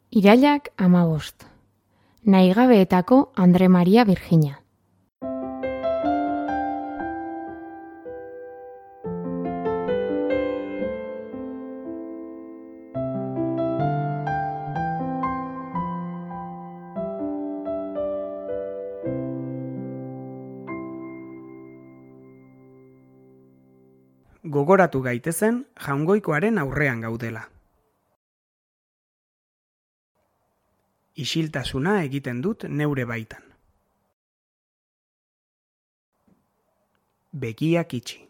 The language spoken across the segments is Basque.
Irailak 15. Nahigabeetako Andre Maria Virgina. Gogoratu gaitezen Jaungoikoaren aurrean gaudela. Isiltasuna egiten dut neure baitan. Begiak itxi.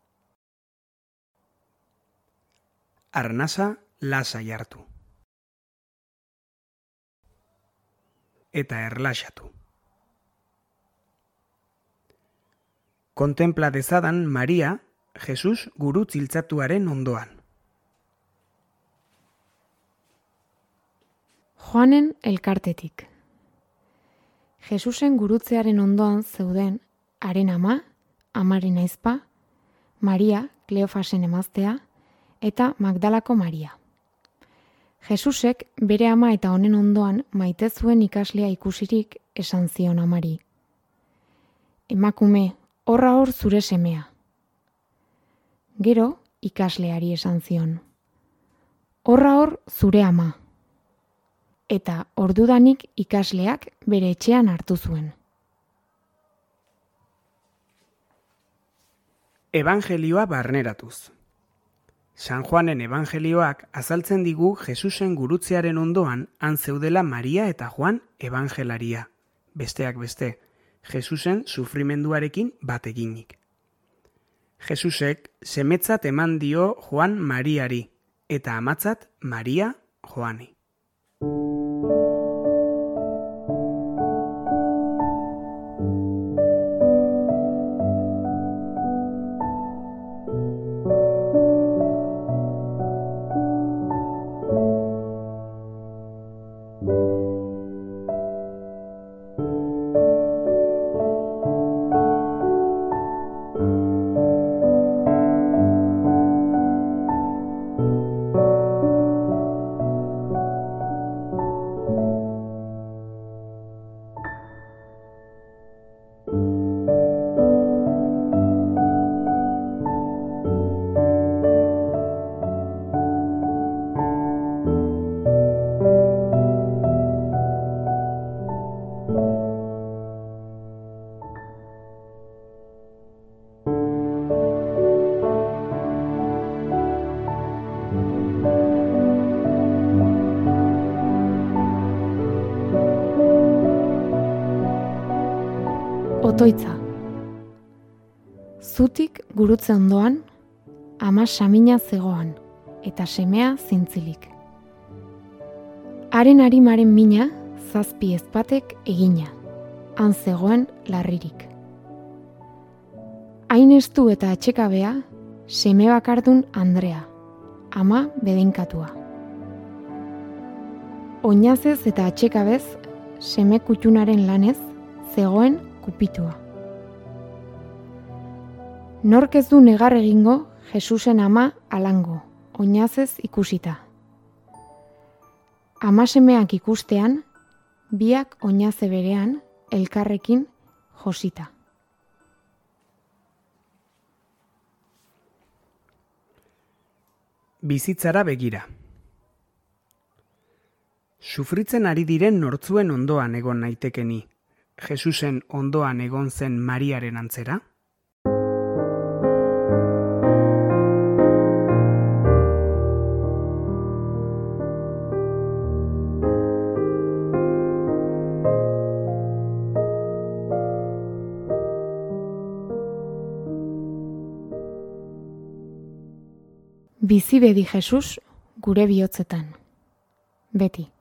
Arnasa lasai hartu. Eta erlaxatu. Kontempla dezadan Maria, Jesus gurutz iltzatuaren ondoan. Joanen elkartetik. Jesusen gurutzearen ondoan zeuden haren ama, amaren aizpa, Maria, Kleofasen emaztea, eta Magdalako Maria. Jesusek bere ama eta honen ondoan maite zuen ikaslea ikusirik esan zion amari. Emakume, horra hor zure semea. Gero ikasleari esan zion. Horra hor zure ama. Eta ordudanik ikasleak bere etxean hartu zuen. Evangelioa barneratuz. San Juanen evangelioak azaltzen digu Jesusen gurutzearen ondoan han zeudela Maria eta Juan evangelaria. Besteak beste, Jesusen sufrimenduarekin bat eginik. Jesusek semetzat eman dio Juan Mariari eta amatzat Maria Joani. Otoitza. Zutik gurutze ondoan, ama samina zegoan, eta semea zintzilik. Haren arimaren mina, 7 ezpatek egina, han zegoen larririk. Hain estu eta atxekabea, seme bakardun Andrea, ama bedenkatua. Oinazez eta atxekabez, seme kutxunaren lanez, zegoen kupitua. Nork ez du negar egingo Jesusen ama alango, oinazez ikusita. Ama semeak ikustean, biak oinaze berean, elkarrekin josita. Bizitzara begira. Sufritzen ari diren nortzuen ondoan egon naitekeni. Jesusen ondoan egon zen Mariaren antzera? Bizi bedi Jesus gure bihotzetan. Beti.